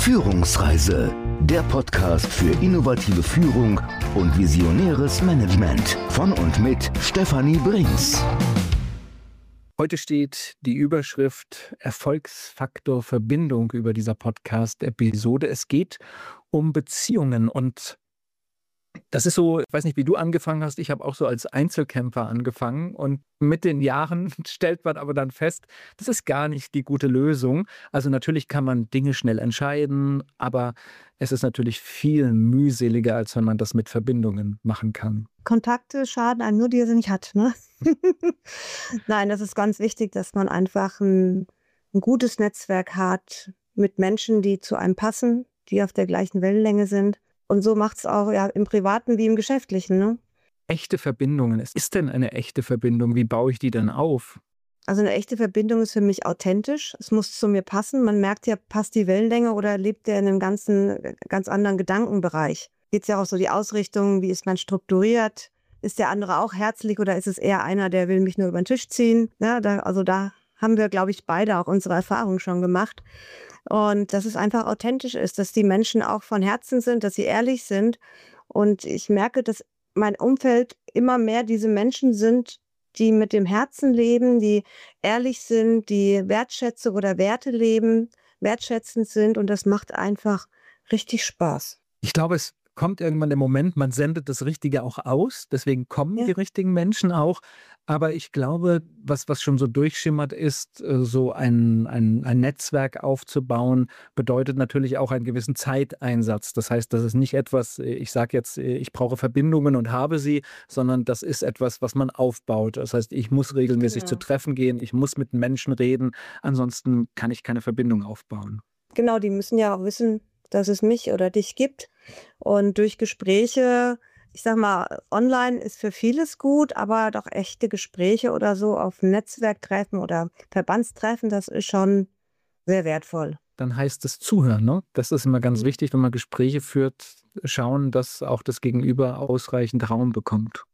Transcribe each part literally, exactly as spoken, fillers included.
Führungsreise, der Podcast für innovative Führung und visionäres Management von und mit Stefanie Brings. Heute steht die Überschrift Erfolgsfaktor Verbindung über dieser Podcast-Episode. Es geht um Beziehungen und das ist so, ich weiß nicht, wie du angefangen hast, ich habe auch so als Einzelkämpfer angefangen und mit den Jahren stellt man aber dann fest, das ist gar nicht die gute Lösung. Also natürlich kann man Dinge schnell entscheiden, aber es ist natürlich viel mühseliger, als wenn man das mit Verbindungen machen kann. Kontakte schaden einem nur, die er sie nicht hat, ne? Nein, das ist ganz wichtig, dass man einfach ein, ein gutes Netzwerk hat mit Menschen, die zu einem passen, die auf der gleichen Wellenlänge sind. Und so macht es auch ja, im Privaten wie im Geschäftlichen. Ne? Echte Verbindungen. Es ist denn eine echte Verbindung? Wie baue ich die denn auf? Also eine echte Verbindung ist für mich authentisch. Es muss zu mir passen. Man merkt ja, passt die Wellenlänge oder lebt der in einem ganzen, ganz anderen Gedankenbereich. Geht es ja auch so die Ausrichtung, wie ist man strukturiert? Ist der andere auch herzlich oder ist es eher einer, der will mich nur über den Tisch ziehen? Ja, da, also da haben wir, glaube ich, beide auch unsere Erfahrungen schon gemacht. Und dass es einfach authentisch ist, dass die Menschen auch von Herzen sind, dass sie ehrlich sind. Und ich merke, dass mein Umfeld immer mehr diese Menschen sind, die mit dem Herzen leben, die ehrlich sind, die Wertschätzung oder Werte leben, wertschätzend sind. Und das macht einfach richtig Spaß. Ich glaube, es kommt irgendwann der Moment, man sendet das Richtige auch aus, deswegen kommen Ja. die richtigen Menschen auch. Aber ich glaube, was, was schon so durchschimmert ist, äh, so ein, ein, ein Netzwerk aufzubauen, bedeutet natürlich auch einen gewissen Zeiteinsatz. Das heißt, das ist nicht etwas, äh, ich sage jetzt, äh, ich brauche Verbindungen und habe sie, sondern das ist etwas, was man aufbaut. Das heißt, ich muss regelmäßig Genau. zu Treffen gehen, ich muss mit Menschen reden, ansonsten kann ich keine Verbindung aufbauen. Genau, die müssen ja auch wissen, dass es mich oder dich gibt. Und durch Gespräche, ich sag mal, online ist für vieles gut, aber doch echte Gespräche oder so auf Netzwerktreffen oder Verbandstreffen, das ist schon sehr wertvoll. Dann heißt es zuhören, ne? Das ist immer ganz Mhm. wichtig, wenn man Gespräche führt, schauen, dass auch das Gegenüber ausreichend Raum bekommt.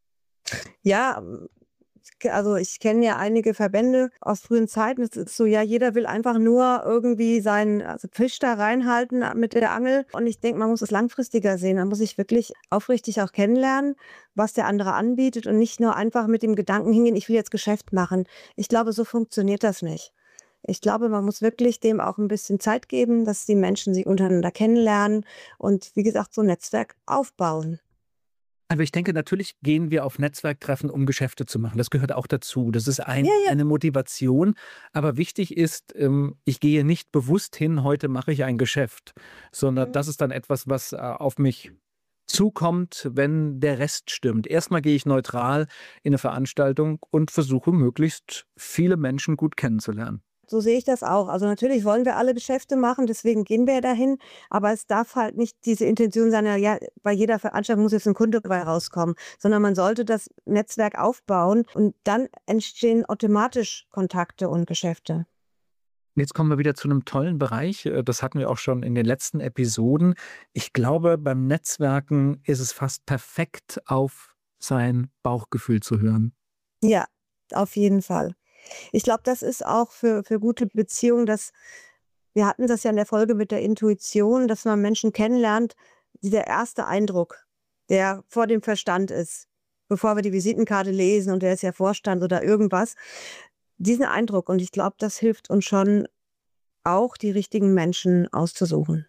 Ja, also ich kenne ja einige Verbände aus frühen Zeiten. Es ist so, ja, jeder will einfach nur irgendwie seinen also Fisch da reinhalten mit der Angel. Und ich denke, man muss es langfristiger sehen. Man muss sich wirklich aufrichtig auch kennenlernen, was der andere anbietet und nicht nur einfach mit dem Gedanken hingehen, ich will jetzt Geschäft machen. Ich glaube, so funktioniert das nicht. Ich glaube, man muss wirklich dem auch ein bisschen Zeit geben, dass die Menschen sich untereinander kennenlernen und wie gesagt, so ein Netzwerk aufbauen. Aber ich denke, natürlich gehen wir auf Netzwerktreffen, um Geschäfte zu machen. Das gehört auch dazu. Das ist ein, Ja, ja. eine Motivation. Aber wichtig ist, ähm, ich gehe nicht bewusst hin, heute mache ich ein Geschäft, sondern Mhm. das ist dann etwas, was äh, auf mich zukommt, wenn der Rest stimmt. Erstmal gehe ich neutral in eine Veranstaltung und versuche, möglichst viele Menschen gut kennenzulernen. So sehe ich das auch. Also natürlich wollen wir alle Geschäfte machen, deswegen gehen wir ja dahin. Aber es darf halt nicht diese Intention sein, ja, ja, bei jeder Veranstaltung muss jetzt ein Kunde dabei rauskommen, sondern man sollte das Netzwerk aufbauen und dann entstehen automatisch Kontakte und Geschäfte. Jetzt kommen wir wieder zu einem tollen Bereich. äh, Das hatten wir auch schon in den letzten Episoden. Ich glaube, beim Netzwerken ist es fast perfekt, auf sein Bauchgefühl zu hören. Ja, auf jeden Fall. Ich glaube, das ist auch für, für gute Beziehungen, dass wir hatten das ja in der Folge mit der Intuition, dass man Menschen kennenlernt, dieser erste Eindruck, der vor dem Verstand ist, bevor wir die Visitenkarte lesen und der ist ja Vorstand oder irgendwas, diesen Eindruck. Und ich glaube, das hilft uns schon auch, die richtigen Menschen auszusuchen.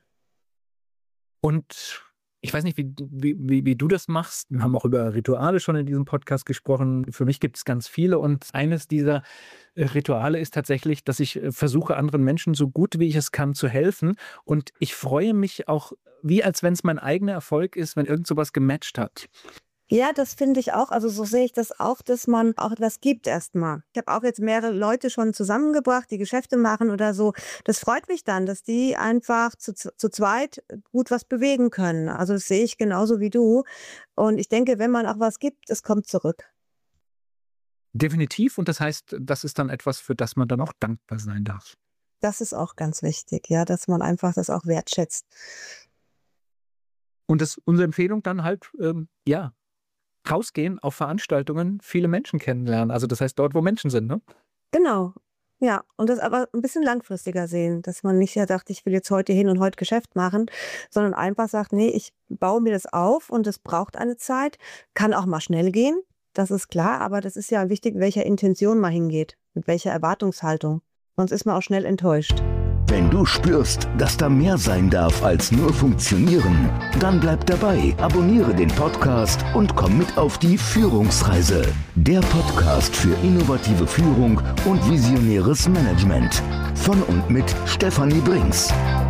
Und ich weiß nicht, wie, wie, wie, wie du das machst. Wir haben auch über Rituale schon in diesem Podcast gesprochen. Für mich gibt es ganz viele. Und eines dieser äh, Rituale ist tatsächlich, dass ich äh, versuche, anderen Menschen so gut wie ich es kann zu helfen. Und ich freue mich auch, wie als wenn es mein eigener Erfolg ist, wenn irgend sowas gematcht hat. Ja, das finde ich auch. Also so sehe ich das auch, dass man auch etwas gibt erstmal. Ich habe auch jetzt mehrere Leute schon zusammengebracht, die Geschäfte machen oder so. Das freut mich dann, dass die einfach zu, zu zweit gut was bewegen können. Also das sehe ich genauso wie du. Und ich denke, wenn man auch was gibt, es kommt zurück. Definitiv. Und das heißt, das ist dann etwas, für das man dann auch dankbar sein darf. Das ist auch ganz wichtig, ja, dass man einfach das auch wertschätzt. Und das unsere Empfehlung dann halt, ähm, ja, rausgehen auf Veranstaltungen, viele Menschen kennenlernen. Also das heißt dort, wo Menschen sind, ne? Genau. Ja, und das aber ein bisschen langfristiger sehen, dass man nicht ja sagt, ich will jetzt heute hin und heute Geschäft machen, sondern einfach sagt, nee, ich baue mir das auf und es braucht eine Zeit, kann auch mal schnell gehen, das ist klar, aber das ist ja wichtig, mit welcher Intention man hingeht, mit welcher Erwartungshaltung. Sonst ist man auch schnell enttäuscht. Wenn du spürst, dass da mehr sein darf als nur funktionieren, dann bleib dabei, abonniere den Podcast und komm mit auf die Führungsreise. Der Podcast für innovative Führung und visionäres Management. Von und mit Stefanie Brings.